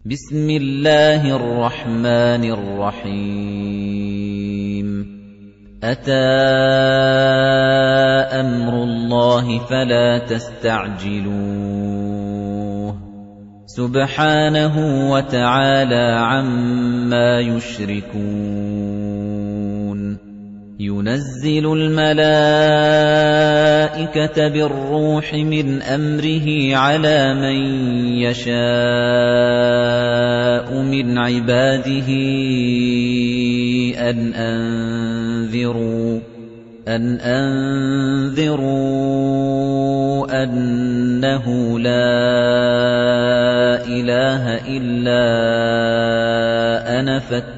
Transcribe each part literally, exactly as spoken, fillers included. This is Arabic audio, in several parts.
بسم الله الرحمن الرحيم أتى أمر الله فلا تستعجلوه سبحانه وتعالى عما يشركون ينزل الملائكة بالروح من أمره على من يشاء من عباده أن أنذروا أن أنذروا أنه لا إله إلا أنا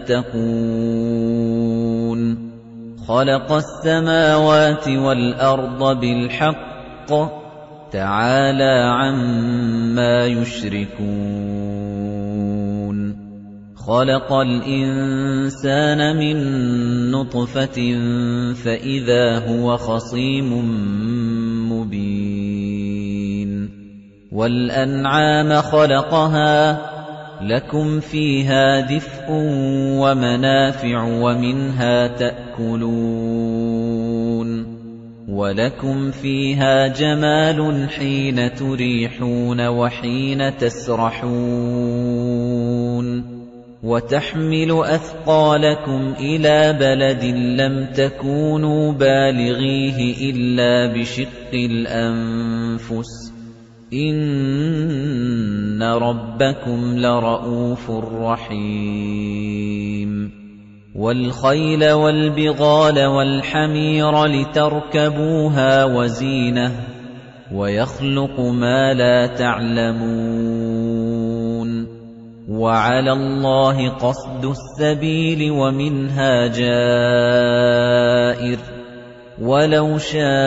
فاتقون خلق السماوات والأرض بالحق تعالى عما يشركون خلق الإنسان من نطفة فإذا هو خصيم مبين والأنعام خلقها لكم فيها دفء ومنافع ومنها تأكلون ولكم فيها جمال حين تريحون وحين تسرحون وتحمل أثقالكم إلى بلد لم تكونوا بالغيه إلا بشق الأنفس إِنَّ رَبَّكُمْ لَرَءُوفٌ رَّحِيمٌ وَالْخَيْلَ وَالْبِغَالَ وَالْحَمِيرَ لِتَرْكَبُوهَا وَزِينَةً وَيَخْلُقُ مَا لَا تَعْلَمُونَ وَعَلَى اللَّهِ قَصْدُ السَّبِيلِ وَمِنْهَا جَائِرٌ وَلَوْ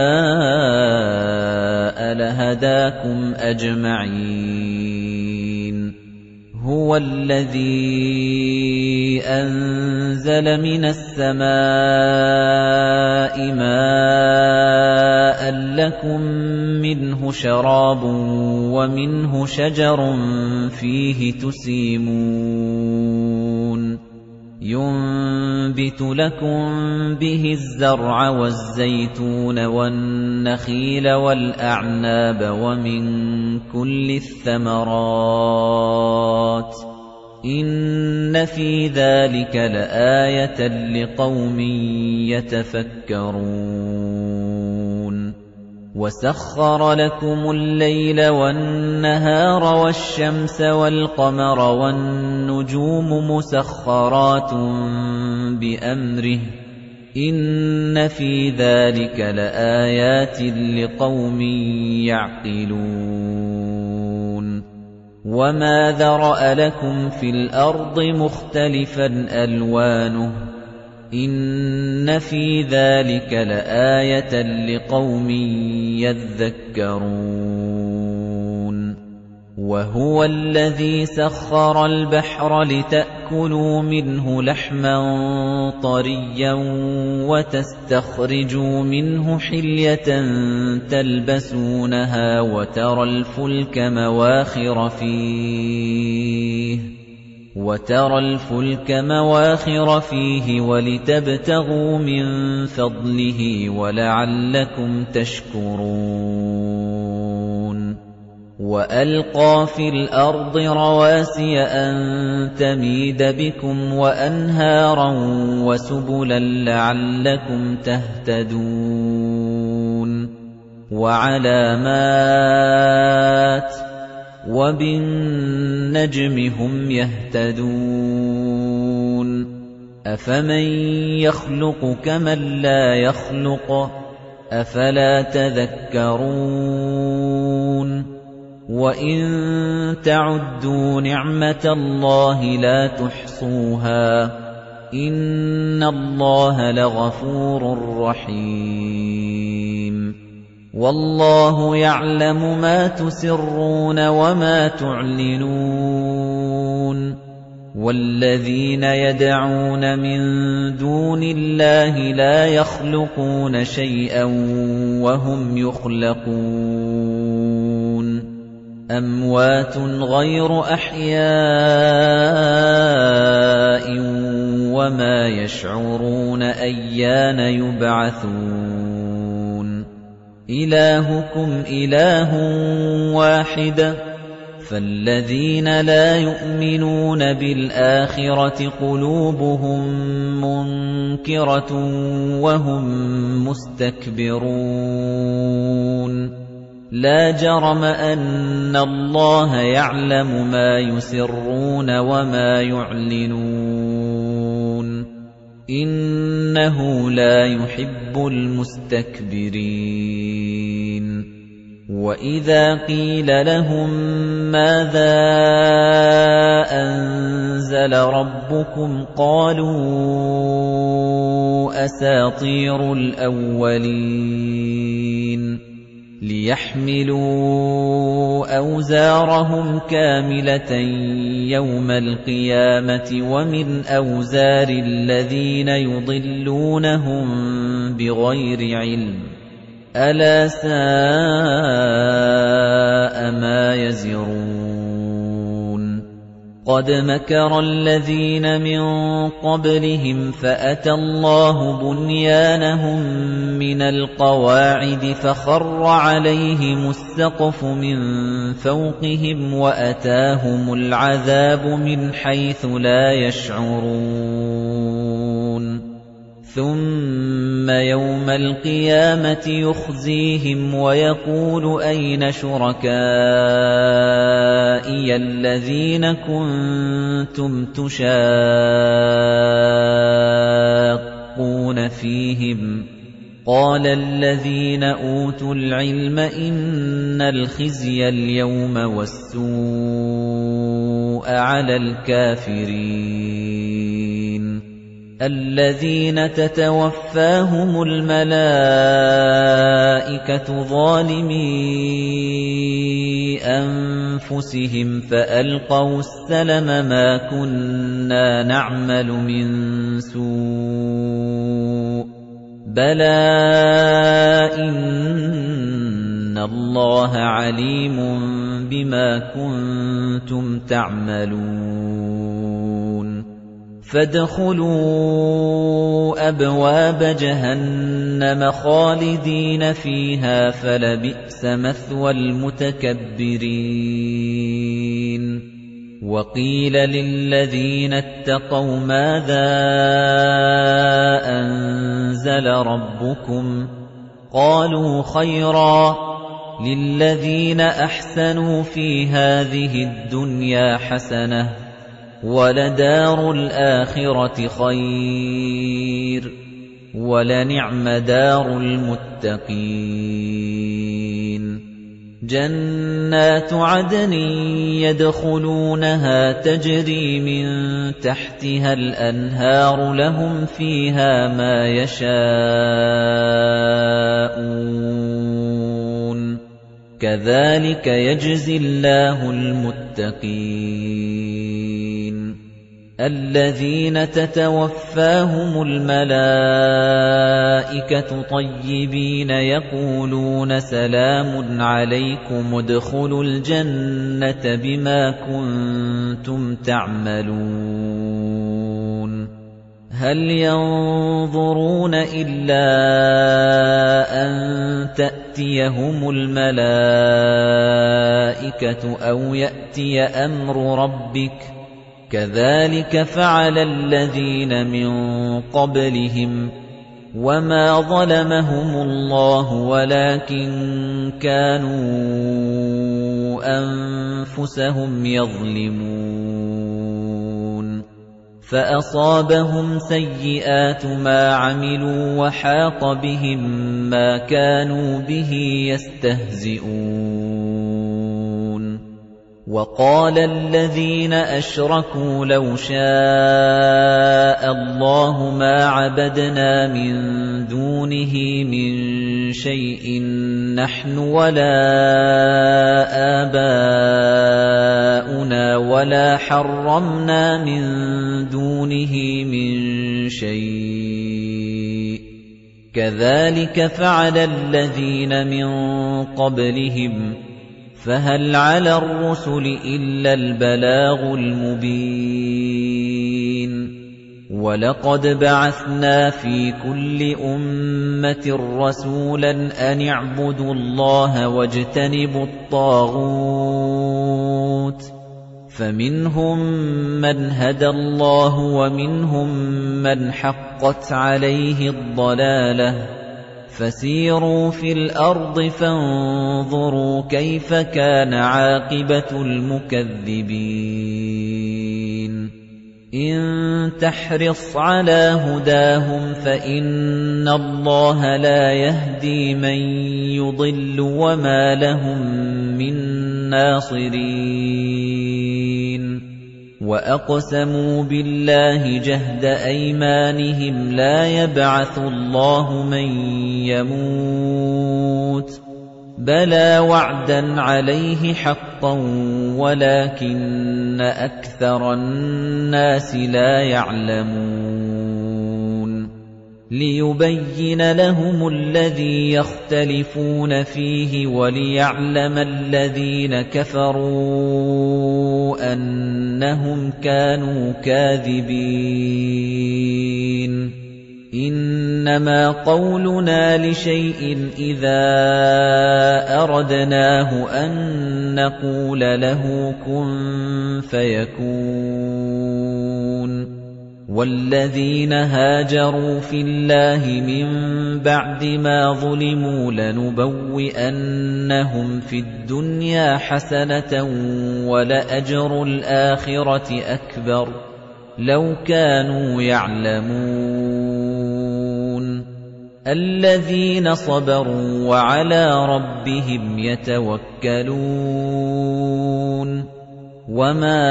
شَاءَ لَهَدَاكُمْ أَجْمَعِينَ هُوَ الَّذِي أَنزَلَ مِنَ السَّمَاءِ مَاءً لَّكُم مِّنْهُ شَرَابٌ وَمِنْهُ شَجَرٌ فِيهِ تُسِيمُونَ يُنبِتُ لَكُم بِهِ الزَّرْعَ وَالزَّيْتُونَ وَالنَّخِيلَ وَالْأَعْنَابَ وَمِن كُلِّ الثَّمَرَاتِ إِنَّ فِي ذَلِكَ لَآيَةً لِقَوْمٍ يَتَفَكَّرُونَ وَسَخَّرَ لَكُمُ اللَّيْلَ وَالنَّهَارَ وَالشَّمْسَ وَالْقَمَرَ وَالنُّجُومُ مُسَخَّرَاتٌ بِأَمْرِهِ إِنَّ فِي ذَلِكَ لَآيَاتٍ لِقَوْمٍ يَعْقِلُونَ وَمَا ذَرَأَ لَكُمْ فِي الْأَرْضِ مُخْتَلِفًا أَلْوَانُهُ إِنَّ فِي ذَلِكَ لَآيَةً لِقَوْمٍ يَذَّكَّرُونَ وَهُوَ الَّذِي سَخَّرَ الْبَحْرَ لِتَأْكُلُوا مِنْهُ لَحْمًا طَرِيًّا وَتَسْتَخْرِجُوا مِنْهُ حِلْيَةً تَلْبَسُونَهَا وَتَرَى الْفُلْكَ مَوَاخِرَ فِيهِ وَتَرَى الْفُلْكَ مَوَاخِرَ فِيهِ وَلِتَبْتَغُوا مِنْ فَضْلِهِ وَلَعَلَّكُمْ تَشْكُرُونَ وَأَلْقَى فِي الْأَرْضِ رَوَاسِيَ أَن تَمِيدَ بِكُمْ وَأَنْهَارًا وَسُبُلًا لَعَلَّكُمْ تَهْتَدُونَ وَعَلَامَاتٍ وَبِالنَّجْمِ هُمْ يَهْتَدُونَ أَفَمَن يَخْلُقُ كَمَن لَّا يَخْلُقُ أَفَلَا تَذَكَّرُونَ وَإِن تَعُدُّوا نِعْمَةَ اللَّهِ لَا تُحْصُوهَا إِنَّ اللَّهَ لَغَفُورٌ رَّحِيمٌ وَاللَّهُ يَعْلَمُ مَا تُسِرُّونَ وَمَا تُعْلِنُونَ وَالَّذِينَ يَدْعُونَ مِن دُونِ اللَّهِ لَا يَخْلُقُونَ شَيْئًا وَهُمْ يُخْلَقُونَ أَمْوَاتٌ غَيْرُ أَحْيَاءٍ وَمَا يَشْعُرُونَ أَيَّانَ يُبْعَثُونَ إِلَٰهُكُمْ إِلَٰهٌ وَاحِدٌ فَالَّذِينَ لَا يُؤْمِنُونَ بِالْآخِرَةِ قُلُوبُهُم مُّنكِرَةٌ وَهُم مُّسْتَكْبِرُونَ لَا جَرَمَ أَنَّ اللَّهَ يَعْلَمُ مَا يُسِرُّونَ وَمَا يُعْلِنُونَ إِنَّهُ لَا يُحِبُّ الْمُسْتَكْبِرِينَ وَإِذَا قِيلَ لَهُم مَّاذَا أَنزَلَ رَبُّكُمْ قَالُوا أَسَاطِيرُ الْأَوَّلِينَ لِيَحْمِلُوا أَوْزَارَهُمْ كَامِلَةً يَوْمَ الْقِيَامَةِ وَمِنْ أَوْزَارِ الَّذِينَ يُضِلُّونَهُم بِغَيْرِ عِلْمٍ أَلَا سَاءَ مَا يَزِرُونَ قَدْ مَكَرَ الَّذِينَ مِن قَبْلِهِمْ فَأَتَى اللَّهُ بُنْيَانَهُم مِّنَ الْقَوَاعِدِ فَخَرَّ عَلَيْهِمُ السَّقْفُ مِن فَوْقِهِمْ وَأَتَاهُمُ الْعَذَابُ مِنْ حَيْثُ لَا يَشْعُرُونَ ثُمَّ يَوْمَ الْقِيَامَةِ يُخْزِيهِمْ وَيَقُولُ أَيْنَ شُرَكَائِيَ الَّذِينَ كُنتُمْ تُشَاقُّونَ فِيهِمْ قَالَ الَّذِينَ أُوتُوا الْعِلْمَ إِنَّ الْخِزْيَ الْيَوْمَ وَالسُّوءَ عَلَى الْكَافِرِينَ الَّذِينَ تَتَوَفَّاهُمُ الْمَلَائِكَةُ ظَالِمِي أَنفُسِهِمْ فَأَلْقَوْا السَّلَمَ مَا كُنَّا نَعْمَلُ مِن سُوءٍ بَلَىٰ إِنَّ اللَّهَ عَلِيمٌ بِمَا كُنتُمْ تَعْمَلُونَ فَادْخُلُوا أَبْوَابَ جَهَنَّمَ خَالِدِينَ فِيهَا فَلَبِئْسَ مَثْوَى الْمُتَكَبِّرِينَ وَقِيلَ لِلَّذِينَ اتَّقَوْا مَاذَا أَنزَلَ رَبُّكُمْ قَالُوا خَيْرًا لِلَّذِينَ أَحْسَنُوا فِي هَٰذِهِ الدُّنْيَا حَسَنَةٌ وَلَدَارُ الْآخِرَةِ خَيْرٌ وَلَنِعْمَ دَارُ الْمُتَّقِينَ جَنَّاتُ عَدْنٍ يَدْخُلُونَهَا تَجْرِي مِن تَحْتِهَا الْأَنْهَارُ لَهُمْ فِيهَا مَا يَشَاءُونَ كَذَلِكَ يَجْزِي اللَّهُ الْمُتَّقِينَ الَّذِينَ تَتَوَفَّاهُمُ الْمَلَائِكَةُ طَيِّبِينَ يَقُولُونَ سَلَامٌ عَلَيْكُمُ ادْخُلُوا الْجَنَّةَ بِمَا كُنتُمْ تَعْمَلُونَ هَلْ يَنظُرُونَ إِلَّا أَن تَأْتِيَهُمُ الْمَلَائِكَةُ أَوْ يَأْتِيَ أَمْرُ رَبِّكَ كَذَلِكَ فَعَلَ الَّذِينَ مِن قَبْلِهِمْ وَمَا ظَلَمَهُمُ اللَّهُ وَلَكِن كَانُوا أَنفُسَهُمْ يَظْلِمُونَ فَأَصَابَهُمْ سَيِّئَاتُ مَا عَمِلُوا وَحَاقَ بِهِم مَّا كَانُوا بِهِ يَسْتَهْزِئُونَ وَقَالَ الَّذِينَ أَشْرَكُوا لَوْ شَاءَ اللَّهُ مَا عَبَدْنَا مِن دُونِهِ مِن شَيْءٍ نَّحْنُ وَلَا آبَاؤُنَا وَلَا حَرَّمْنَا مِن دُونِهِ مِن شَيْءٍ كَذَلِكَ فَعَلَ الَّذِينَ مِن قَبْلِهِمْ فَهَلْ عَلَى الرُّسُلِ إِلَّا الْبَلَاغُ الْمُبِينُ وَلَقَدْ بَعَثْنَا فِي كُلِّ أُمَّةٍ رَّسُولًا أَنِ اعْبُدُوا اللَّهَ وَاجْتَنِبُوا الطَّاغُوتَ فَمِنْهُم مَّنْ هَدَى اللَّهُ وَمِنْهُم مَّنْ حَقَّتْ عَلَيْهِ الضَّلَالَةُ فَسِيرُوا فِي الْأَرْضِ فَانظُرُوا كَيْفَ كَانَ عَاقِبَةُ الْمُكَذِّبِينَ إِن تَحْرِصْ عَلَىٰ هُدَاهُمْ فَإِنَّ اللَّهَ لَا يَهْدِي مَن يُضِلُّ وَمَا لَهُم مِّن نَّاصِرِينَ وَأَقْسَمُوا بِاللَّهِ جَهْدَ أَيْمَانِهِمْ لَا يَبْعَثُ اللَّهُ مَن يَمُوتُ بَلَىٰ وَعْدًا عَلَيْهِ حَقًّا وَلَٰكِنَّ أَكْثَرَ النَّاسِ لَا يَعْلَمُونَ لِيُبَيِّنَ لَهُمُ الَّذِي يَخْتَلِفُونَ فِيهِ وَلِيَعْلَمَ الَّذِينَ كَفَرُوا أَنَّهُمْ كَانُوا كَاذِبِينَ إِنَّمَا قَوْلُنَا لِشَيْءٍ إِذَا أَرَدْنَاهُ أَن نَّقُولَ لَهُ كُن فَيَكُونُ وَالَّذِينَ هَاجَرُوا فِي اللَّهِ مِن بَعْدِ مَا ظُلِمُوا لَنُبَوِّئَنَّهُمْ فِي الدُّنْيَا حَسَنَةً وَلَأَجْرُ الْآخِرَةِ أَكْبَرُ لَوْ كَانُوا يَعْلَمُونَ الَّذِينَ صَبَرُوا وَعَلَىٰ رَبِّهِمْ يَتَوَكَّلُونَ وَمَا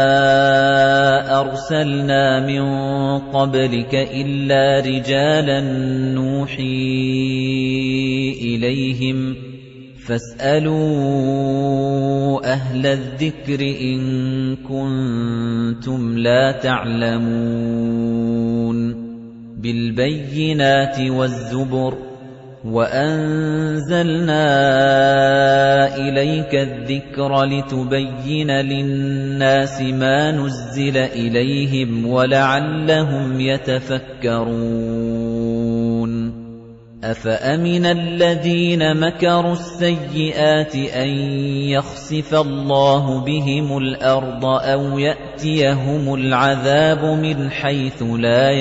أَرْسَلْنَا مِن قَبْلِكَ إِلَّا رِجَالًا نُّوحِي إِلَيْهِمْ فَاسْأَلُوا أَهْلَ الذِّكْرِ إِن كُنتُمْ لَا تَعْلَمُونَ بِالْبَيِّنَاتِ وَالزُّبُرِ وَأَنزَلْنَا إِلَيْكَ الذِّكْرَ لِتُبَيِّنَ لِلنَّاسِ مَا نُزِّلَ إِلَيْهِمْ وَلَعَلَّهُمْ يَتَفَكَّرُونَ أَفَأَمِنَ الَّذِينَ مَكَرُوا السَّيِّئَاتِ أَن يَخْسِفَ اللَّهُ بِهِمُ الْأَرْضَ أَوْ يَأْتِيَهُمُ الْعَذَابُ مِنْ حَيْثُ لَا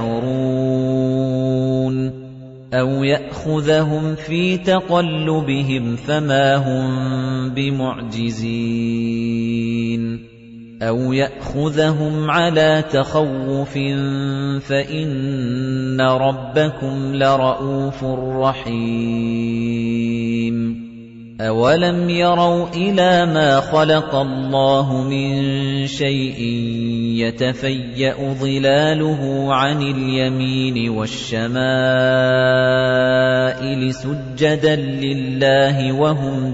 يَشْعُرُونَ أَوْ يَأْخُذَهُمْ فِي تَقَلُّبِهِمْ فَمَا هُمْ بِمُعْجِزِينَ أَوْ يَأْخُذَهُمْ عَلَىٰ تَخَوُّفٍ فَإِنَّ رَبَّكُمْ لَرَءُوفٌ رَّحِيمٌ أَوَلَمْ يَرَوْا إِلَىٰ مَا خَلَقَ اللَّهُ مِن شَيْءٍ يَتَفَيَّأُ ظِلَالُهُ عَنِ الْيَمِينِ وَالشَّمَائِلِ سُجَّدًا لِّلَّهِ وَهُمْ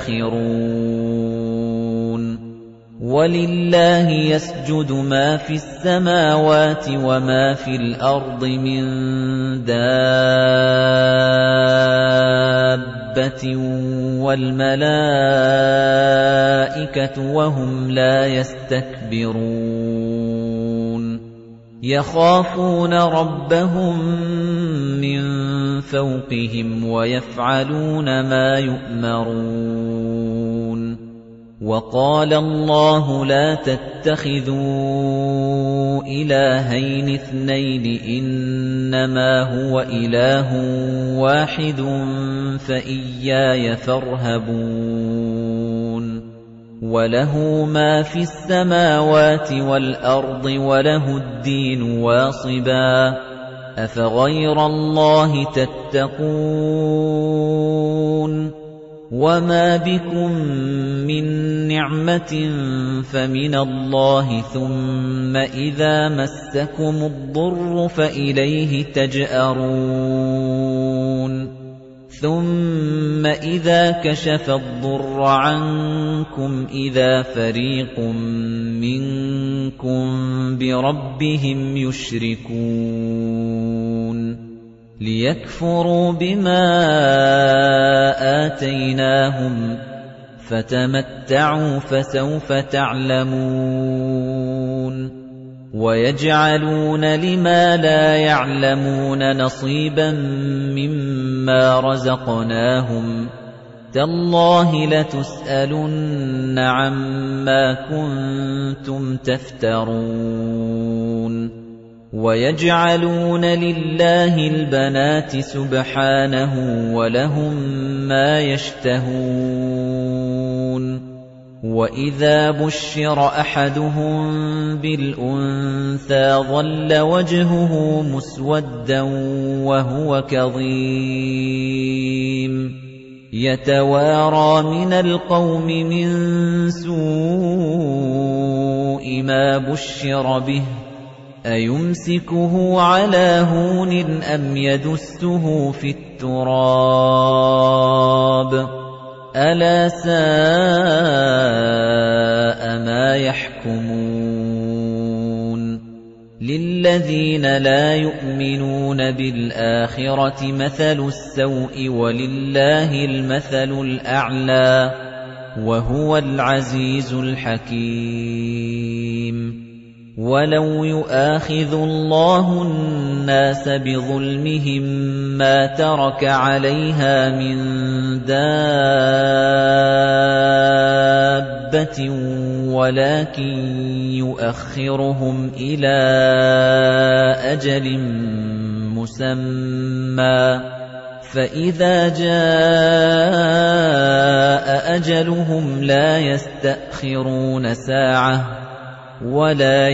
دَاخِرُونَ وَلِلَّهِ يَسْجُدُ مَا فِي السَّمَاوَاتِ وَمَا فِي الْأَرْضِ مِن دَابَّةٍ وَالْمَلَائِكَةُ وَهُمْ لَا يَسْتَكْبِرُونَ يَخَافُونَ رَبَّهُم مِّن فَوْقِهِمْ وَيَفْعَلُونَ مَا يُؤْمَرُونَ وَقَالَ اللَّهُ لَا تَتَّخِذُوا إِلَٰهَيْنِ اثْنَيْنِ إِنَّمَا هُوَ إِلَٰهٌ وَاحِدٌ فَإِيَّايَ فَارْهَبُونِ وَلَهُ مَا فِي السَّمَاوَاتِ وَالْأَرْضِ وَلَهُ الدِّينُ وَاصِبًا أَفَغَيْرَ اللَّهِ تَتَّقُونَ وَمَا بِكُم مِّن نِّعْمَةٍ فَمِنَ اللَّهِ ثُمَّ إِذَا مَسَّكُمُ الضُّرُّ فَإِلَيْهِ تَجْأَرُونَ ثُمَّ إِذَا كَشَفَ الضُّرَّ عَنكُمْ إِذَا فَرِيقٌ مِّنكُم بِرَبِّهِمْ يُشْرِكُونَ لِيَكْفُرُوا بِمَا آتَيْنَاهُمْ فَتَمَتَّعُوا فَسَوْفَ تَعْلَمُونَ وَيَجْعَلُونَ لِمَا لَا يَعْلَمُونَ نَصِيبًا مِّمَّا رَزَقْنَاهُمْ تَاللَّهِ لَتُسْأَلُنَّ عَمَّا كُنتُمْ تَفْتَرُونَ وَيَجْعَلُونَ لِلَّهِ الْبَنَاتِ سُبْحَانَهُ وَلَهُم مَّا يَشْتَهُونَ وَإِذَا بُشِّرَ أَحَدُهُم بِالْأُنثَىٰ ظَلَّ وَجْهُهُ مُسْوَدًّا وَهُوَ كَظِيمٌ يَتَوَارَىٰ مِنَ الْقَوْمِ مِن سُوءِ مَا بُشِّرَ بِهِ أَيُمْسِكُهُ عَلَىٰ هُونٍ أَمْ يَدُسُّهُ فِي التُّرَابِ أَلَا سَاءَ مَا يَحْكُمُونَ لِلَّذِينَ لَا يُؤْمِنُونَ بِالْآخِرَةِ مَثَلُ السَّوْءِ وَلِلَّهِ الْمَثَلُ الْأَعْلَى وَهُوَ الْعَزِيزُ الْحَكِيمُ وَلَوْ يُؤَاخِذُ اللَّهُ النَّاسَ بِظُلْمِهِم مَّا تَرَكَ عَلَيْهَا مِن دَابَّةٍ وَلَكِن يُؤَخِّرُهُمْ إِلَىٰ أَجَلٍ مُّسَمًّى فَإِذَا جَاءَ أَجَلُهُمْ لَا يَسْتَأْخِرُونَ سَاعَةً وَلَا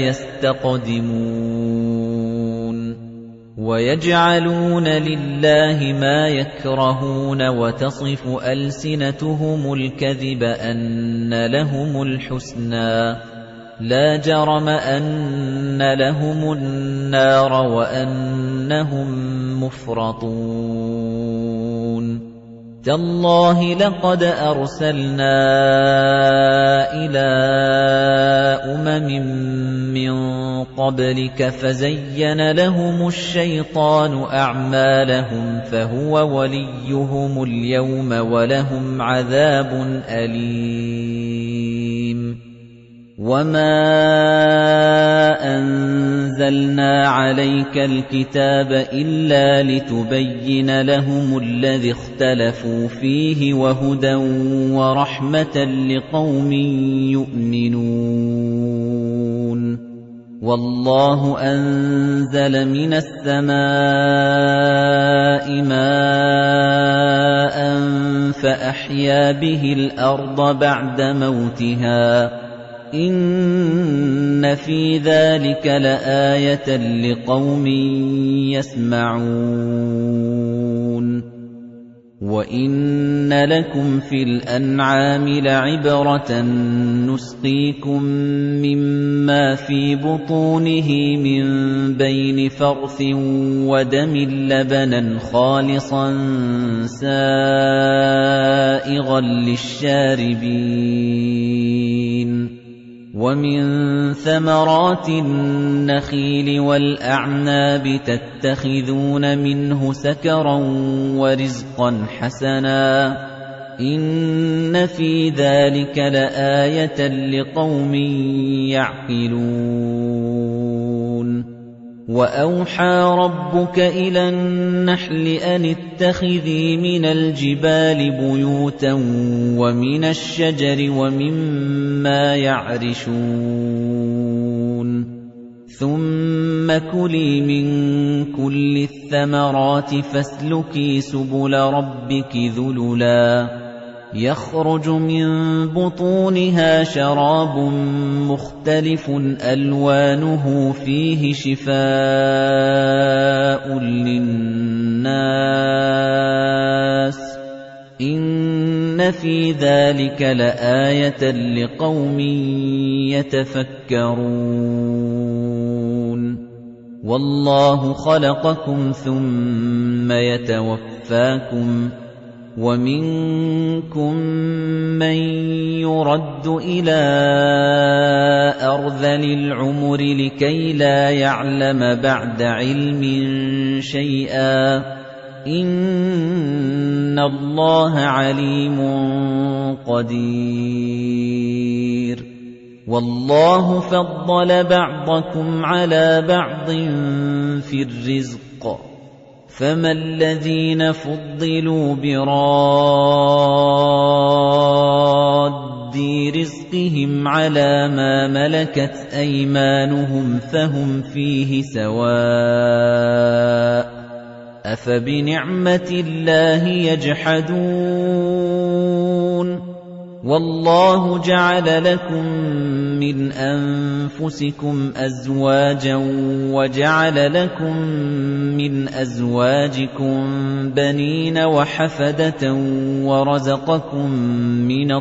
يَسْتَقْدِمُونَ وَيَجْعَلُونَ لِلَّهِ مَا يَكْرَهُونَ وَتَصِفُ أَلْسِنَتُهُمُ الْكَذِبَ أَنَّ لَهُمُ الْحُسْنَىٰ لَا جَرَمَ أَنَّ لَهُمُ النَّارَ وَأَنَّهُم مُّفْرَطُونَ تَاللَّهِ لَقَدْ أَرْسَلْنَا إِلَىٰ أُمَمٍ مِّن قَبْلِكَ فَزَيَّنَ لَهُمُ الشَّيْطَانُ أَعْمَالَهُمْ فَهُوَ وَلِيُّهُمُ الْيَوْمَ وَلَهُمْ عَذَابٌ أَلِيمٌ وَمَا أَنزَلْنَا عَلَيْكَ الْكِتَابَ إِلَّا لِتُبَيِّنَ لَهُمُ الَّذِي اخْتَلَفُوا فِيهِ وَهُدًى وَرَحْمَةً لِّقَوْمٍ يُؤْمِنُونَ وَاللَّهُ أَنزَلَ مِنَ السَّمَاءِ مَاءً فَأَحْيَا بِهِ الْأَرْضَ بَعْدَ مَوْتِهَا إِنَّ فِي ذَلِكَ لَآيَةً لِقَوْمٍ يَسْمَعُونَ وَإِنَّ لَكُمْ فِي الْأَنْعَامِ لَعِبْرَةً نُسْقِيكُم مِّمَّا فِي بُطُونِهِ مِن بَيْنِ فَرْثٍ وَدَمٍ لَّبَنًا خَالِصًا سَائِغًا لِّلشَّارِبِينَ وَمِن ثَمَرَاتِ النَّخِيلِ وَالْأَعْنَابِ تَتَّخِذُونَ مِنْهُ سَكَرًا وَرِزْقًا حَسَنًا إِنَّ فِي ذَلِكَ لَآيَةً لِقَوْمٍ يَعْقِلُونَ وَأَوْحَىٰ رَبُّكَ إِلَى النَّحْلِ أَنِ اتَّخِذِي مِنَ الْجِبَالِ بُيُوتًا وَمِنَ الشَّجَرِ وَمِمَّا يَعْرِشُونَ ثُمَّ كُلِي مِن كُلِّ الثَّمَرَاتِ فَاسْلُكِي سُبُلَ رَبِّكِ ذُلُلًا يَخْرُجُ مِن بُطُونِهَا شَرَابٌ مُخْتَلِفٌ أَلْوَانُهُ فِيهِ شِفَاءٌ لِّلنَّاسِ إِنَّ فِي ذَلِكَ لَآيَةً لِقَوْمٍ يَتَفَكَّرُونَ وَاللَّهُ خَلَقَكُمْ ثُمَّ يَتَوَفَّاكُمْ وَمِنكُم مَّن يُرَدُّ إِلَىٰ أَرْذَلِ الْعُمُرِ لِكَيْ لَا يَعْلَمَ بَعْدَ عِلْمٍ شَيْئًا إِنَّ اللَّهَ عَلِيمٌ قَدِيرٌ وَاللَّهُ فَضَّلَ بَعْضَكُمْ عَلَى بَعْضٍ فِي الرِّزْقِ فَمَا الَّذِينَ فُضِّلُوا بِرَادِّ رِزْقِهِمْ عَلَى مَا مَلَكَتْ أَيْمَانُهُمْ فَهُمْ فِيهِ سَوَاءٌ أَفَبِنِعْمَةِ اللَّهِ يَجْحَدُونَ وَاللَّهُ جَعَلَ لَكُم مِّنْ أَنفُسِكُمْ أَزْوَاجًا وَجَعَلَ لَكُم مِّنْ أَزْوَاجِكُم بَنِينَ وَحَفَدَةً وَرَزَقَكُم مِّنَ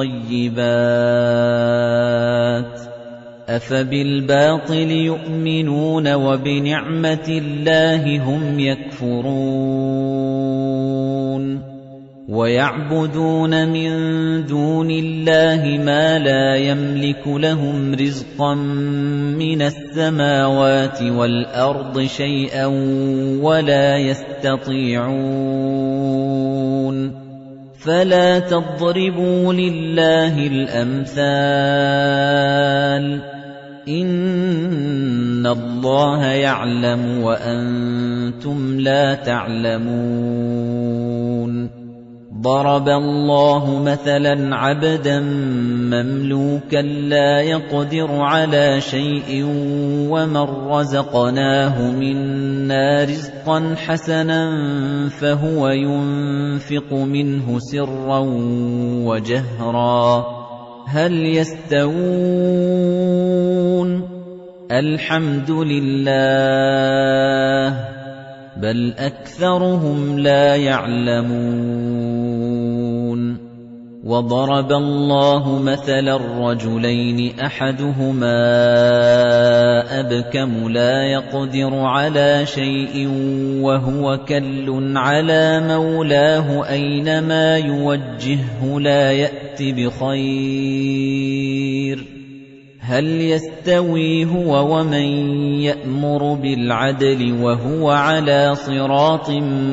الطَّيِّبَاتِ أَفَبِالْبَاطِلِ يُؤْمِنُونَ وَبِنِعْمَةِ اللَّهِ هُمْ يَكْفُرُونَ وَيَعْبُدُونَ مِن دُونِ اللَّهِ مَا لَا يَمْلِكُ لَهُمْ رِزْقًا مِّنَ السَّمَاوَاتِ وَالْأَرْضِ شَيْئًا وَلَا يَسْتَطِيعُونَ فَلَا تَضْرِبُوا لِلَّهِ الْأَمْثَالَ إِنَّ اللَّهَ يَعْلَمُ وَأَنتُمْ لَا تَعْلَمُونَ ضَرَبَ اللَّهُ مَثَلًا عَبْدًا مَّمْلُوكًا لَّا يَقْدِرُ عَلَىٰ شَيْءٍ وَمَن رَّزَقْنَاهُ مِنَّا رِزْقًا حَسَنًا فَهُوَ يُنفِقُ مِنْهُ سِرًّا وَجَهْرًا هَلْ يَسْتَوُونَ الْحَمْدُ لِلَّهِ بَلْ أَكْثَرُهُمْ لَا يَعْلَمُونَ وَضَرَبَ اللَّهُ مَثَلًا رَّجُلَيْنِ أَحَدُهُمَا أَبْكَمُ لَا يَقْدِرُ عَلَىٰ شَيْءٍ وَهُوَ كَلٌّ عَلَىٰ مَوْلَاهُ أَيْنَمَا يُوَجِّههُّ لَا يَأْتِ بِخَيْرٍ هَلْ يَسْتَوِي هُوَ وَمَن يَأْمُرُ بِالْعَدْلِ وَهُوَ عَلَىٰ صِرَاطٍ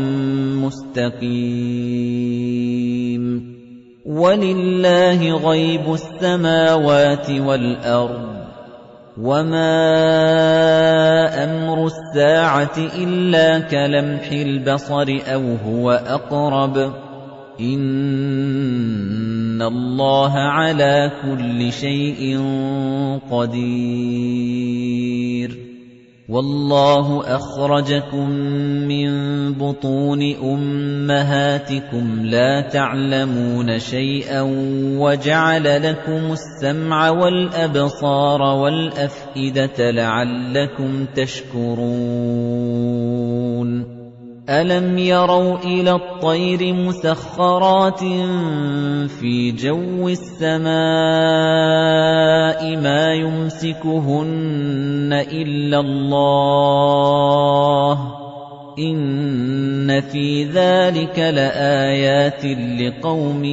مُّسْتَقِيمٍ وَلِلَّهِ غَيْبُ السَّمَاوَاتِ وَالْأَرْضِ وَمَا أَمْرُ السَّاعَةِ إِلَّا كَلَمْحِ الْبَصَرِ أَوْ هُوَ أَقْرَبُ إِنَّ اللَّهَ عَلَى كُلِّ شَيْءٍ قَدِيرٌ وَاللَّهُ أَخْرَجَكُم مِّن بُطُونِ أُمَّهَاتِكُمْ لَا تَعْلَمُونَ شَيْئًا وَجَعَلَ لَكُمُ السَّمْعَ وَالْأَبْصَارَ وَالْأَفْئِدَةَ لَعَلَّكُمْ تَشْكُرُونَ أَلَمْ يَرَوْا إِلَى الطَّيْرِ مُسَخَّرَاتٍ فِي جَوِّ السَّمَاءِ مَا يُمْسِكُهُنَّ إِلَّا اللَّهُ إِنَّ فِي ذَلِكَ لَآيَاتٍ لِقَوْمٍ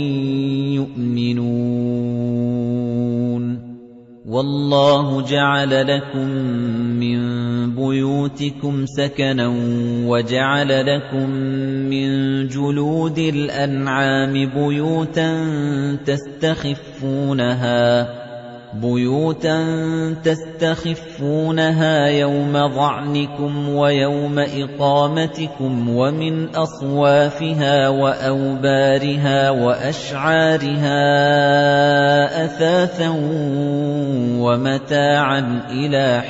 يُؤْمِنُونَ وَاللَّهُ جَعَلَ لَكُم مِّن بُيُوتِكُمْ سَكَنًا وَجَعَلَ لَكُم مِّن جُلُودِ الْأَنْعَامِ بُيُوتًا تَسْتَخِفُّونَهَا بُيُوتًا تَسْتَخِفُّونَهَا يَوْمَ ظَعْنِكُمْ وَيَوْمَ إِقَامَتِكُمْ وَمِنْ أَصْوَافِهَا وَأَوْبَارِهَا وَأَشْعَارِهَا أَثَاثًا وَمَتَاعًا إِلَىٰ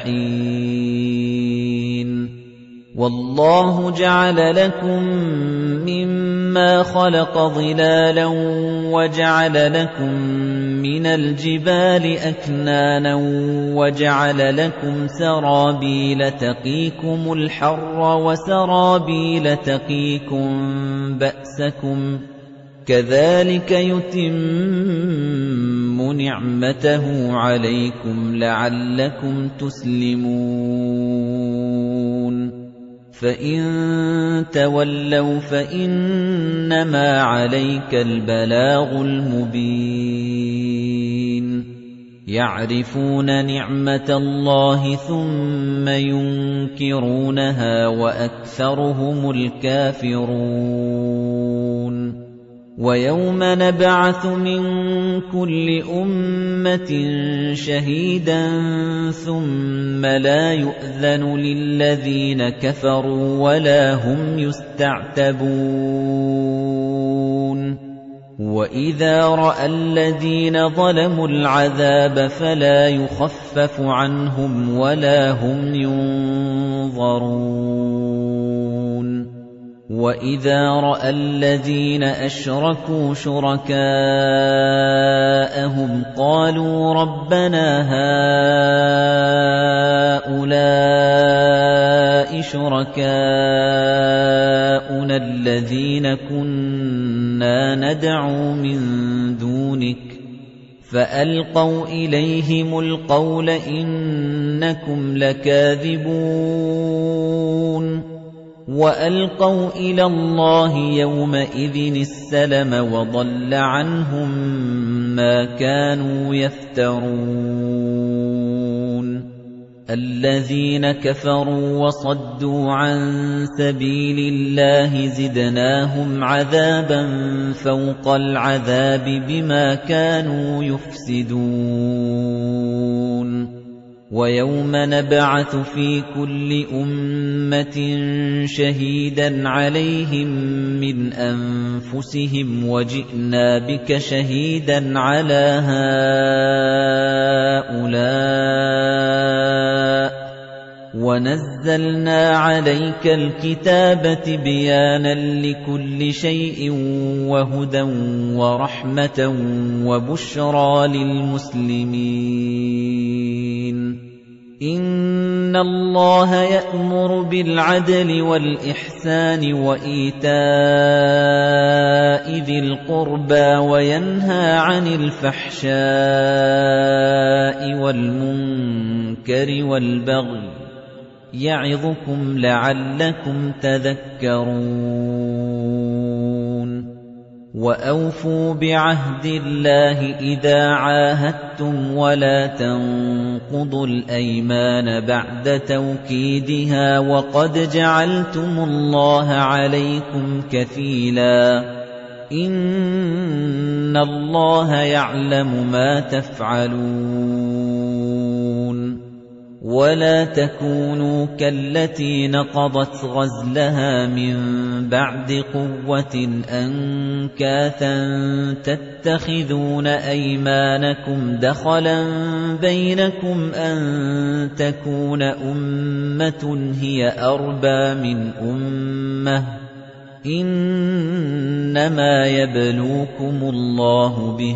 حِينٍ وَاللَّهُ جَعَلَ لَكُم مِّمَّا خَلَقَ ظِلَالًا وَجَعَلَ لَكُم مِّنَ الْجِبَالِ أَكْنَانًا وَجَعَلَ لَكُمْ سَرَابِيلَ تَقِيكُمُ الْحَرَّ وَسَرَابِيلَ تَقِيكُم بَأْسَكُمْ ۚ كَذَٰلِكَ يُتِمُّ نِعْمَتَهُ عَلَيْكُمْ لَعَلَّكُمْ تُسْلِمُونَ فَإِن تَوَلَّوْا فَإِنَّمَا عَلَيْكَ الْبَلَاغُ الْمُبِينُ يَعْرِفُونَ نِعْمَةَ اللَّهِ ثُمَّ يُنكِرُونَهَا وَأَكْثَرُهُمُ الْكَافِرُونَ وَيَوْمَ نَبْعَثُ مِن كُلِّ أُمَّةٍ شَهِيدًا ثُمَّ لَا يُؤْذَنُ لِلَّذِينَ كَفَرُوا وَلَا هُمْ يُسْتَعْتَبُونَ وَإِذَا رَأَى الَّذِينَ ظَلَمُوا الْعَذَابَ فَلَا يُخَفَّفُ عَنْهُمْ وَلَا هُمْ يُنظَرُونَ وَإِذَا رَأَى الَّذِينَ أَشْرَكُوا شُرَكَاءَهُمْ قَالُوا رَبَّنَا هَؤُلَاءِ شُرَكَاؤُنَا الَّذِينَ كُنَّا نَدْعُو مِن دُونِكَ فَأَلْقَوْا إِلَيْهِمُ الْقَوْلَ إِنَّكُمْ لَكَاذِبُونَ وَأَلْقَوْا إِلَى اللَّهِ يَوْمَئِذٍ السَّلَمَ وَضَلَّ عَنْهُم مَّا كَانُوا يَفْتَرُونَ الَّذِينَ كَفَرُوا وَصَدُّوا عَن سَبِيلِ اللَّهِ زِدْنَاهُمْ عَذَابًا فَوْقَ الْعَذَابِ بِمَا كَانُوا يُفْسِدُونَ وَيَوْمَ نَبْعَثُ فِي كُلِّ أُمَّةٍ شَهِيدًا عَلَيْهِمْ مِنْ أَنفُسِهِمْ وَجِئْنَا بِكَ شَهِيدًا عَلَى هَؤُلَاءِ وَنَزَّلْنَا عَلَيْكَ الْكِتَابَ تِبْيَانًا لِكُلِّ شَيْءٍ وَهُدًى وَرَحْمَةً وَبُشْرَى لِلْمُسْلِمِينَ إِنَّ اللَّهَ يَأْمُرُ بِالْعَدْلِ وَالْإِحْسَانِ وَإِيتَاءِ ذِي الْقُرْبَى وَيَنْهَى عَنِ الْفَحْشَاءِ وَالْمُنكَرِ وَالْبَغْيِ يَعِظُكُمْ لَعَلَّكُمْ تَذَكَّرُونَ وَأَوْفُوا بِعَهْدِ اللَّهِ إِذَا عَاهَدتُّمْ وَلَا تَنقُضُوا الْأَيْمَانَ بَعْدَ تَوْكِيدِهَا وَقَدْ جَعَلْتُمُ اللَّهَ عَلَيْكُمْ كَفِيلًا إِنَّ اللَّهَ يَعْلَمُ مَا تَفْعَلُونَ وَلَا تَكُونُوا كَالَّتِي نَقَضَتْ غَزْلَهَا مِن بَعْدِ قُوَّةٍ أَنكَاثًا تَتَّخِذُونَ أَيْمَانَكُمْ دَخَلًا بَيْنَكُمْ أَن تَكُونَ أُمَّةٌ هِيَ أَرْبَىٰ مِنْ أُمَّةٍ إِنَّمَا يَبْلُوكُمُ اللَّهُ بِهِ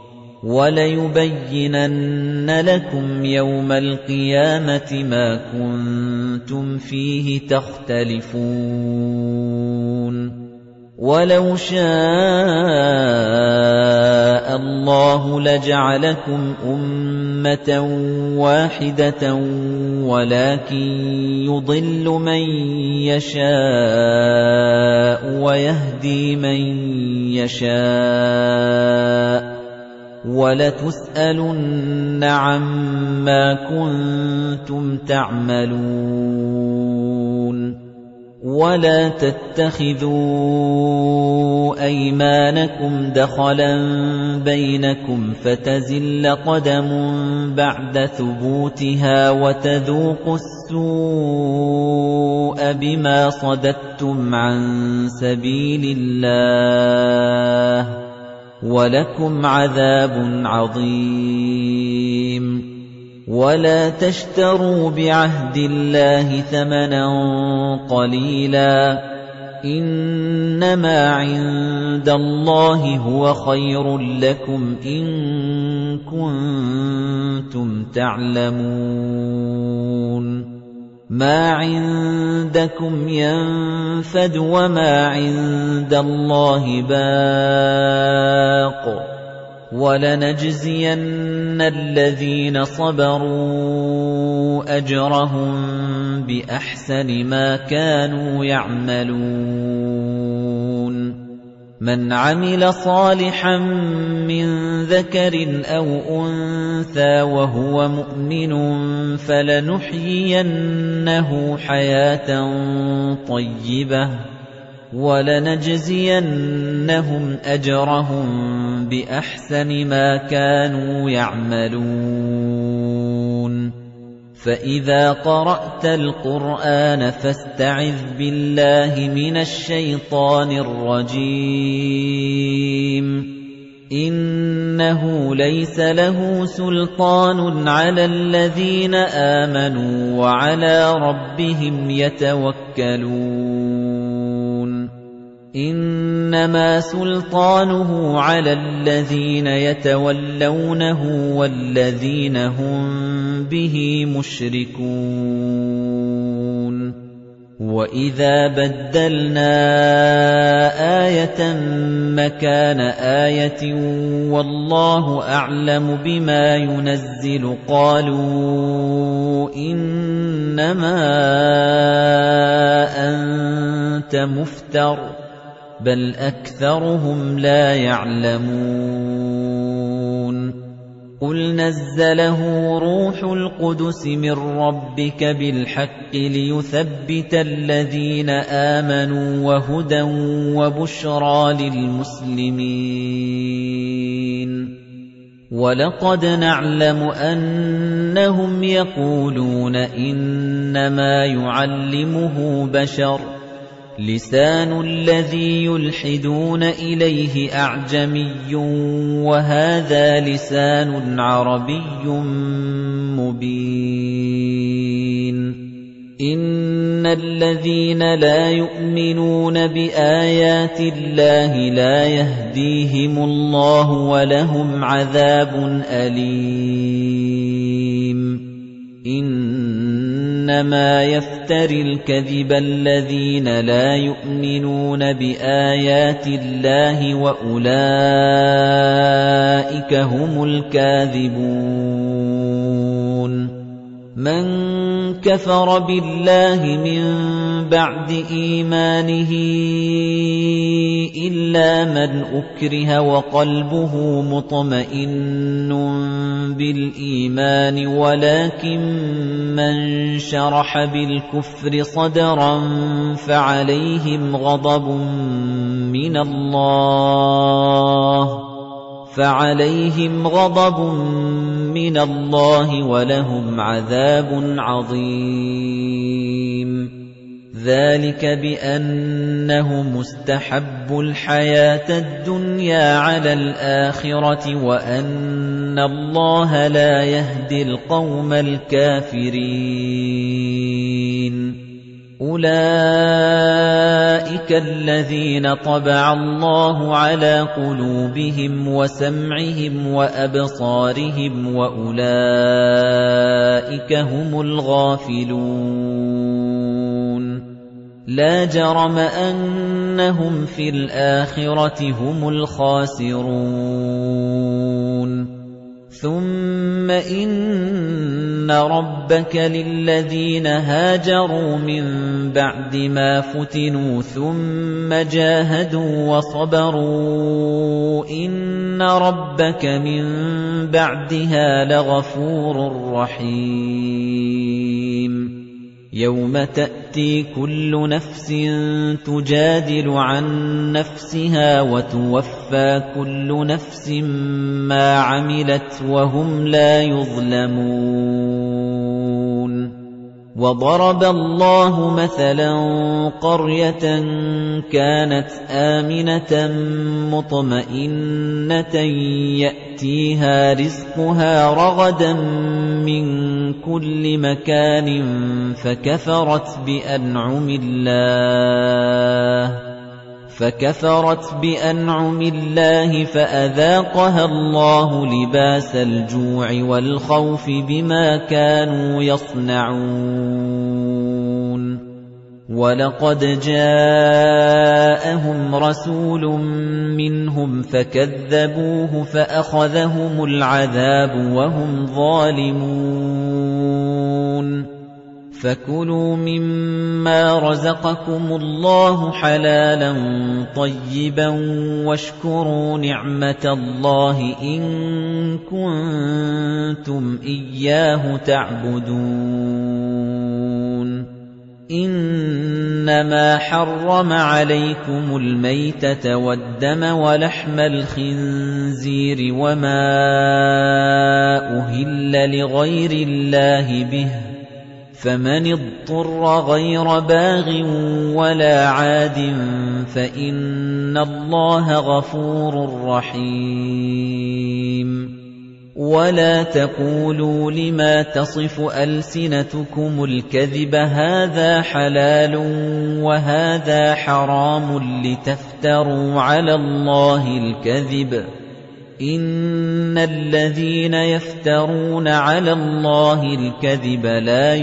وَلَيُبَيِّنَنَّ لَكُمْ يَوْمَ الْقِيَامَةِ مَا كُنتُمْ فِيهِ تَخْتَلِفُونَ وَلَوْ شَاءَ اللَّهُ لَجَعَلَكُمْ أُمَّةً وَاحِدَةً وَلَكِن يُضِلُّ مَن يَشَاءُ وَيَهْدِي مَن يَشَاءُ وَلَتُسْأَلُنَّ عَمَّا كُنتُمْ تَعْمَلُونَ وَلَا تَتَّخِذُوا أَيْمَانَكُمْ دَخَلًا بَيْنَكُمْ فَتَزِلَّ قَدَمٌ بَعْدَ ثُبُوتِهَا وَتَذُوقُوا السُّوءَ بِمَا صَدَدتُّمْ عَن سَبِيلِ اللَّهِ وَلَكُمْ عَذَابٌ عَظِيمٌ وَلَا تَشْتَرُوا بِعَهْدِ اللَّهِ ثَمَنًا قَلِيلًا إِنَّمَا عِندَ اللَّهِ هُوَ خَيْرٌ لَّكُمْ إِن كُنتُمْ تَعْلَمُونَ مَا عِندَكُمْ يَنفَدُ وَمَا عِندَ اللَّهِ بَاقٍ وَلَنَجْزِيَنَّ الَّذِينَ صَبَرُوا أَجْرَهُم بِأَحْسَنِ مَا كَانُوا يَعْمَلُونَ مَنْ عَمِلَ صَالِحًا مِّن ذَكَرٍ أَوْ أُنثَىٰ وَهُوَ مُؤْمِنٌ فَلَنُحْيِيَنَّهُ حَيَاةً طَيِّبَةً وَلَنَجْزِيَنَّهُمْ أَجْرَهُم بِأَحْسَنِ مَا كَانُوا يَعْمَلُونَ فَإِذَا قَرَأْتَ الْقُرْآنَ فَاسْتَعِذْ بِاللَّهِ مِنَ الشَّيْطَانِ الرَّجِيمِ إِنَّهُ لَيْسَ لَهُ سُلْطَانٌ عَلَى الَّذِينَ آمَنُوا وَعَلَى رَبِّهِمْ يَتَوَكَّلُونَ إِنَّمَا سُلْطَانُهُ عَلَى الَّذِينَ يَتَوَلَّوْنَهُ وَالَّذِينَ هُم بِهِ مُشْرِكُونَ وَإِذَا بَدَّلْنَا آيَةً مَّكَانَ آيَةٍ وَاللَّهُ أَعْلَمُ بِمَا يُنَزِّلُ قَالُوا إِنَّمَا أَنتَ مُفْتَرٍ بَلْ أَكْثَرُهُمْ لَا يَعْلَمُونَ قُلْ نَزَّلَهُ رُوحُ الْقُدُسِ مِنْ رَبِّكَ بِالْحَقِّ لِيُثَبِّتَ الَّذِينَ آمَنُوا وَهُدًى وَبُشْرَى لِلْمُسْلِمِينَ وَلَقَدْ نَعْلَمُ أَنَّهُمْ يَقُولُونَ إِنَّمَا يُعَلِّمُهُ بَشَرٌ لِسَانُ الَّذِي يُلْحِدُونَ إِلَيْهِ أَعْجَمِيٌّ وَهَذَا لِسَانٌ عَرَبِيٌّ مُبِينٌ إِنَّ الَّذِينَ لَا يُؤْمِنُونَ بِآيَاتِ اللَّهِ لَا يَهْدِيهِمُ اللَّهُ وَلَهُمْ عَذَابٌ أَلِيمٌ إِنَّمَا يَفْتَرِي الْكَذِبَ الَّذِينَ لَا يُؤْمِنُونَ بِآيَاتِ اللَّهِ وَأُولَئِكَ هُمُ الْكَاذِبُونَ مَن كَفَرَ بِاللَّهِ مِن بَعْدِ إِيمَانِهِ إِلَّا مَنْ أُكْرِهَ وَقَلْبُهُ مُطْمَئِنٌّ بِالْإِيمَانِ وَلَكِن مَّن شَرَحَ بِالْكُفْرِ صَدْرًا فَعَلَيْهِمْ غَضَبٌ مِّنَ اللَّهِ فَعَلَيْهِمْ غَضَبٌ مِّنَ اللَّهِ وَلَهُمْ عَذَابٌ عَظِيمٌ ذَلِكَ بِأَنَّهُ مُسْتَحَبُّ الْحَيَاةَ الدُّنْيَا عَلَى الْآخِرَةِ وَأَنَّ اللَّهَ لَا يَهْدِي الْقَوْمَ الْكَافِرِينَ أُولَئِكَ الَّذِينَ طَبَعَ اللَّهُ عَلَى قُلُوبِهِمْ وَسَمْعِهِمْ وَأَبْصَارِهِمْ وَأُولَئِكَ هُمُ الْغَافِلُونَ لَا جَرَمَ أَنَّهُمْ فِي الْآخِرَةِ هُمُ الْخَاسِرُونَ ثُمَّ إِنَّ رَبَّكَ لِلَّذِينَ هَاجَرُوا مِن بَعْدِ مَا فُتِنُوا ثُمَّ جَاهَدُوا وَصَبَرُوا إِنَّ رَبَّكَ مِن بَعْدِهَا لَغَفُورٌ رَّحِيمٌ يَوْمَ تَأْتِي كُلُّ نَفْسٍ تُجَادِلُ عَن نَّفْسِهَا وَتُوَفَّىٰ كُلُّ نَفْسٍ مَّا عَمِلَتْ وَهُمْ لَا يُظْلَمُونَ وَضَرَبَ اللَّهُ مَثَلًا قَرْيَةً كَانَتْ آمِنَةً مُطْمَئِنَّةً يَأْتِيهَا رِزْقُهَا رَغَدًا مِّن كُلِّ مَكَانٍ فَكَفَرَتْ بِأَنْعُمِ اللَّهِ فَكَفَرَتْ بِأَنْعُمِ اللَّهِ فَأَذَاقَهَا اللَّهُ لِبَاسَ الْجُوعِ وَالْخَوْفِ بِمَا كَانُوا يَصْنَعُونَ وَلَقَدْ جَاءَهُمْ رَسُولٌ مِّنْهُمْ فَكَذَّبُوهُ فَأَخَذَهُمُ الْعَذَابُ وَهُمْ ظَالِمُونَ فَكُلُوا مِمَّا رَزَقَكُمُ اللَّهُ حَلَالًا طَيِّبًا وَاشْكُرُوا نِعْمَةَ اللَّهِ إِن كُنتُمْ إِيَّاهُ تَعْبُدُونَ إِنَّمَا حَرَّمَ عَلَيْكُمُ الْمَيْتَةَ وَالدَّمَ وَلَحْمَ الْخِنزِيرِ وَمَا أُهِلَّ لِغَيْرِ اللَّهِ بِهِ فَمَنِ اضْطُرَّ غَيْرَ بَاغٍ وَلَا عَادٍ فَإِنَّ اللَّهَ غَفُورٌ رَّحِيمٌ وَلَا تَقُولُوا لِمَا تَصِفُ أَلْسِنَتُكُمُ الْكَذِبَ هَذَا حَلَالٌ وَهَذَا حَرَامٌ لِتَفْتَرُوا عَلَى اللَّهِ الْكَذِبَ إِنَّ الَّذِينَ يَفْتَرُونَ عَلَى اللَّهِ الْكَذِبَ لَا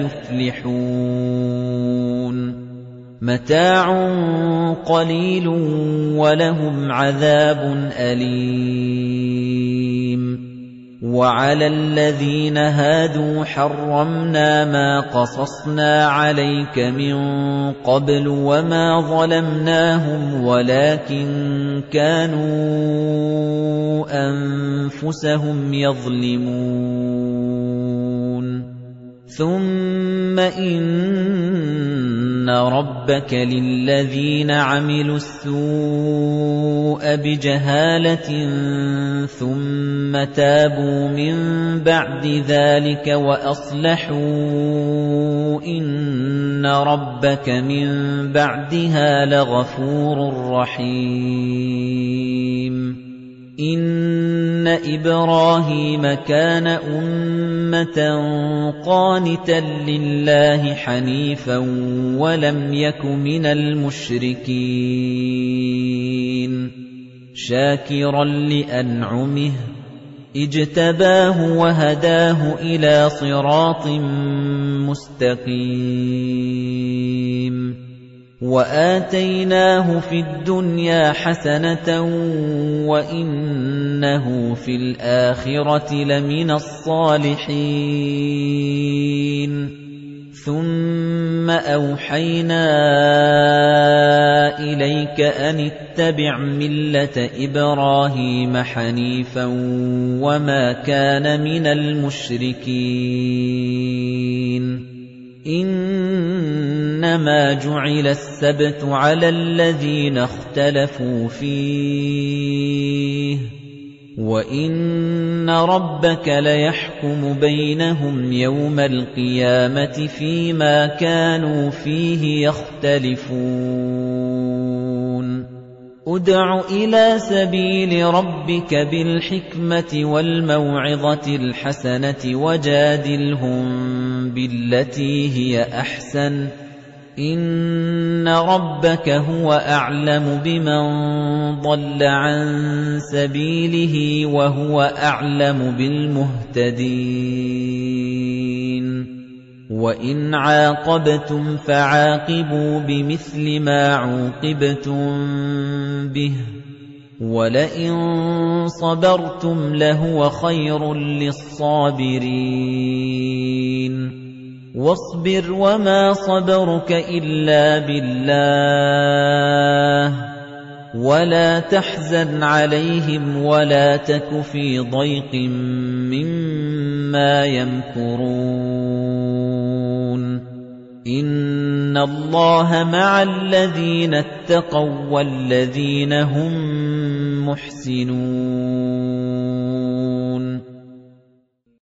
يُفْلِحُونَ مَتَاعٌ قَلِيلٌ وَلَهُمْ عَذَابٌ أَلِيمٌ وَعَلَى الَّذِينَ هَادُوا حَرَّمْنَا مَا قَصَصْنَا عَلَيْكَ مِن قَبْلُ وَمَا ظَلَمْنَاهُمْ وَلَكِن كَانُوا أَنفُسَهُمْ يَظْلِمُونَ ثُمَّ إِنَّ رَبَّكَ لِلَّذِينَ عَمِلُوا السُّوءَ بِجَهَالَةٍ ثُمَّ تَابُوا مِن بَعْدِ ذَلِكَ وَأَصْلَحُوا إِنَّ رَبَّكَ مِن بَعْدِهَا لَغَفُورٌ رَّحِيمٌ إِنَّ إِبْرَاهِيمَ كَانَ أُمَّةً قَانِتًا لِّلَّهِ حَنِيفًا وَلَمْ يَكُ مِنَ الْمُشْرِكِينَ شَاكِرًا لِّأَنْعُمِهِ اجْتَبَاهُ وَهَدَاهُ إِلَىٰ صِرَاطٍ مُّسْتَقِيمٍ وَآتَيْنَاهُ فِي الدُّنْيَا حَسَنَةً وَإِنَّهُ فِي الْآخِرَةِ لَمِنَ الصَّالِحِينَ ثُمَّ أَوْحَيْنَا إِلَيْكَ أَنِ اتَّبِعْ مِلَّةَ إِبْرَاهِيمَ حَنِيفًا وَمَا كَانَ مِنَ الْمُشْرِكِينَ إِنَّمَا جُعِلَ السَّبْتُ عَلَى الَّذِينَ اخْتَلَفُوا فِيهِ وَإِنَّ رَبَّكَ لَيَحْكُمُ بَيْنَهُمْ يَوْمَ الْقِيَامَةِ فِيمَا كَانُوا فِيهِ يَخْتَلِفُونَ ادْعُ إِلَى سَبِيلِ رَبِّكَ بِالْحِكْمَةِ وَالْمَوْعِظَةِ الْحَسَنَةِ وَجَادِلْهُم بِالَّتِي هِيَ أَحْسَنُ إِنَّ رَبَّكَ هُوَ أَعْلَمُ بِمَن ضَلَّ عَن سَبِيلِهِ وَهُوَ أَعْلَمُ بِالْمُهْتَدِينَ وَإِنْ عَاقَبْتُمْ فَعَاقِبُوا بِمِثْلِ مَا عُوقِبْتُم بِهِ وَلَئِن صَبَرْتُمْ لَهُوَ خَيْرٌ لِّلصَّابِرِينَ وَاصْبِرْ وَمَا صَبَرُكَ إِلَّا بِاللَّهِ وَلَا تَحْزَنْ عَلَيْهِمْ وَلَا تَكُ فِي ضَيْقٍ مِّمَّا يَمْكُرُونَ إِنَّ اللَّهَ مَعَ الَّذِينَ اتَّقَوا وَّالَّذِينَ هُم مُّحْسِنُونَ